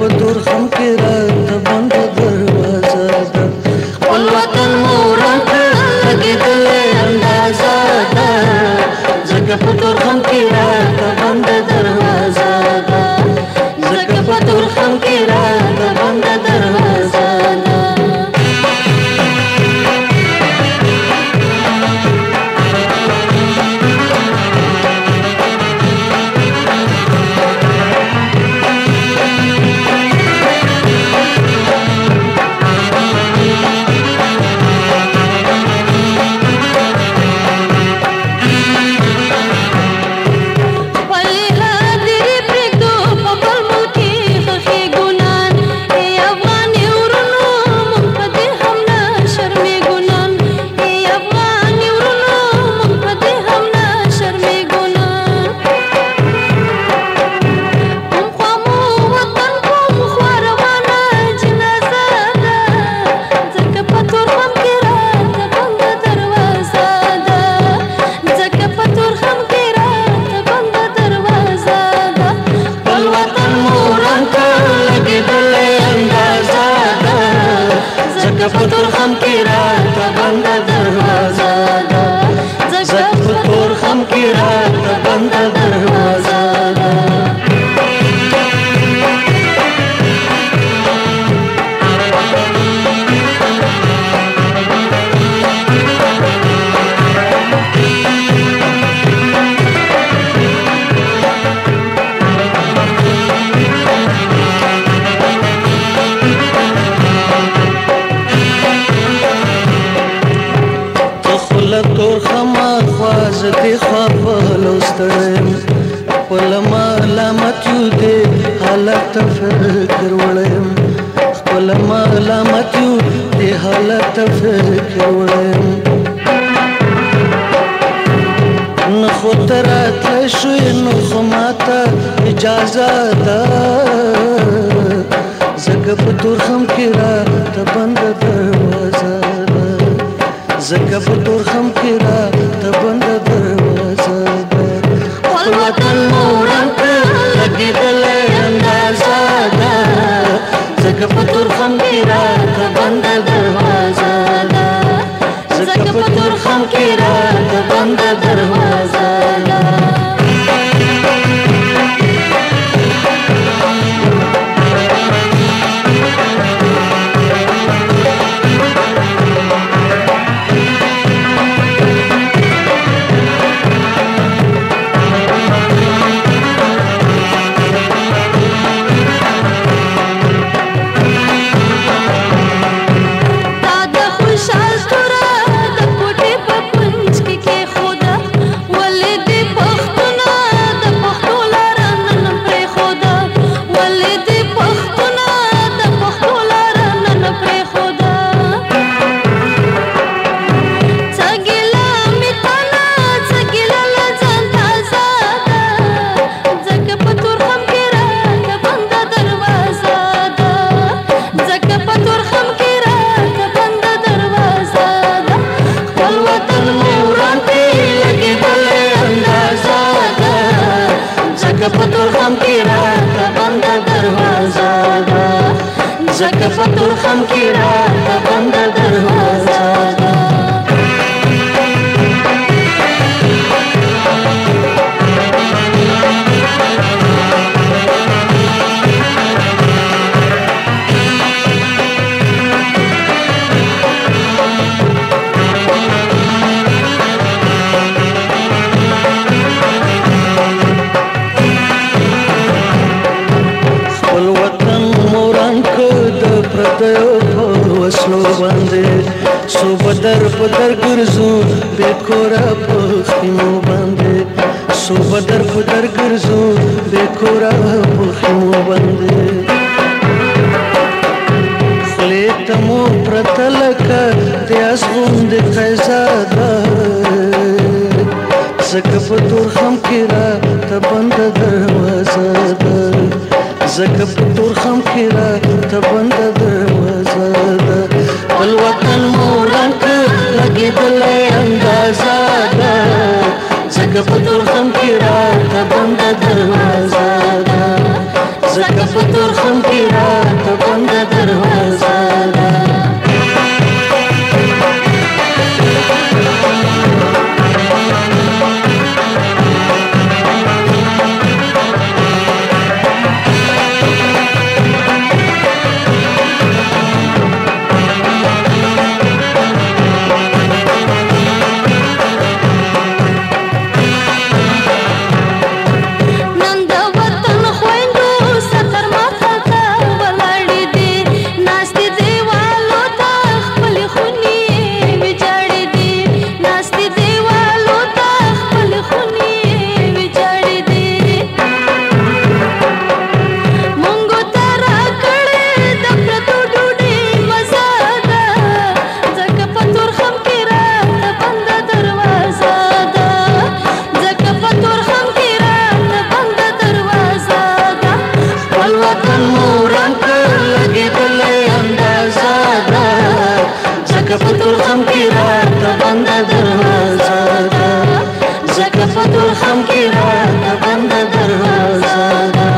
په تورخم کې راته بنده دروازه ده خپل وطن مو وران کړ لګېدلې اندازه ده ځکه په تورخم کې راته بنده دروازه ده ځکه په تورخم کې راته بنده دروازه ده په تورخم کې راته بنده دروازه ده ځکه په تورخم کې راته بنده دروازه ده تورخم خواز دی خوابلو ستړیم خپل ملامت یو دی حالت فکر وړیم خپل ملامت یو دی حالت فکر وړیم نو خو ته راتلی شوې نو خو ماته اجازه ده ځکه په تورخم کې راته بنده دروازه ده ځکه په تورخم کې راته بنده دروازه ده خپل وطن مو وران کړ لګېدلې اندازه ده ځکه په تورخم کې راته بنده دروازه ده ځکه په تورخم کې راته بنده دروازه ده ځکه په تورخم کې راته بنده دروازه ده ځکه په تورخم کې راته بنده دروازه ده وسلو باندې سو بدر بدر ګرځو بے کورا پخیمو باندې سو بدر بدر ګرځو بے کورا پخیمو باندې خلیت مو پرتلک دیاس غوند قیزاده ځکه په تورخم کې راته بنده دروازه ده ځکه په تورخم کې راته بنده دروازه ده خپل وطن مو وران کړ لګېدلې اندازه ده ځکه په تورخم کې راته بنده دروازه ده زکه په تورخم کې راته بنده دروازه ده زکه په تورخم کې راته بنده دروازه ده زکه په تورخم کې راته بنده دروازه ده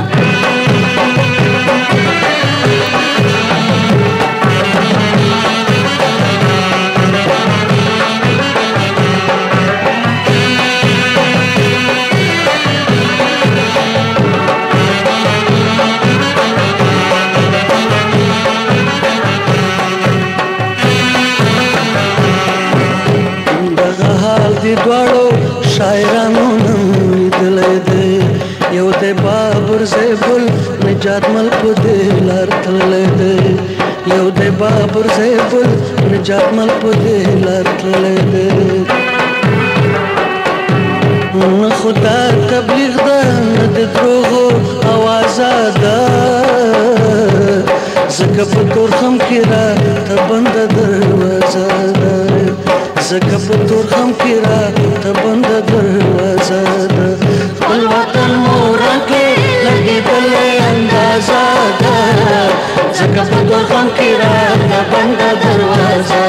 دواړو شاعرانو نن لیدلی دی یو دی بابر زیبل نجات مل په دې لار تللی دی یو دی بابر زیبل نجات مل په دې لار تللی دی نه خدا تبلیغ ده نه د دروغو اوازه ده زکه په تورخم کې راته بنده دروازه ده زکه په تورخم کې راته بنده دروازه ده خپل وطن موران کې لګېدلې اندازه ده زکه په تورخم کې راته بنده دروازه